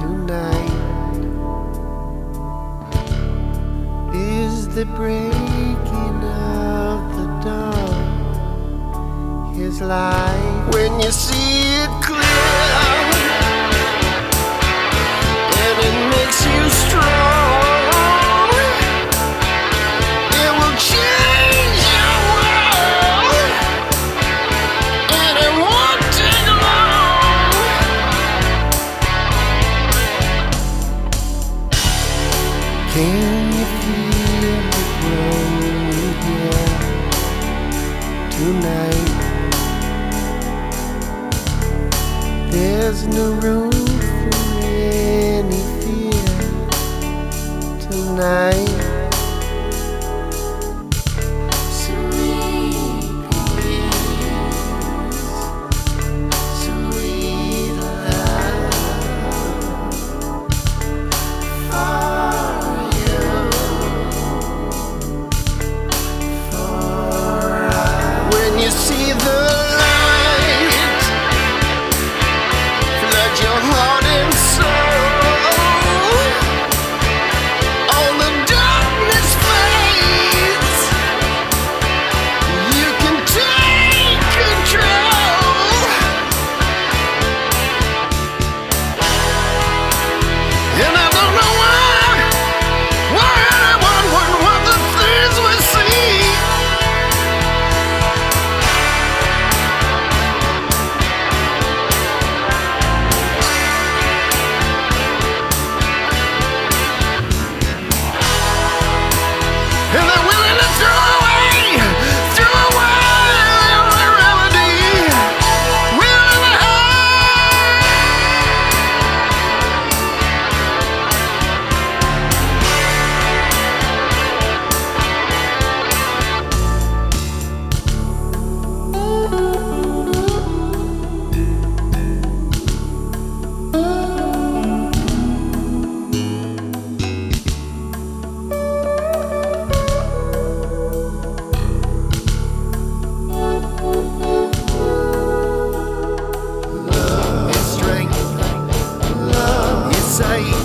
tonight is the breaking of the dawn. His light, when you see it clear, and it makes you strong, it will change your world, and it won't take long. Can you feel the growing here tonight? There's no room for any fear tonight. Sweet peace, sweet love for you, for us. When you see the your heart and soul, all the darkness fades. You can take control, and I don't know why anyone would want the things we see. And they're willing to throw away the remedy. Willing to strength, love, your sight.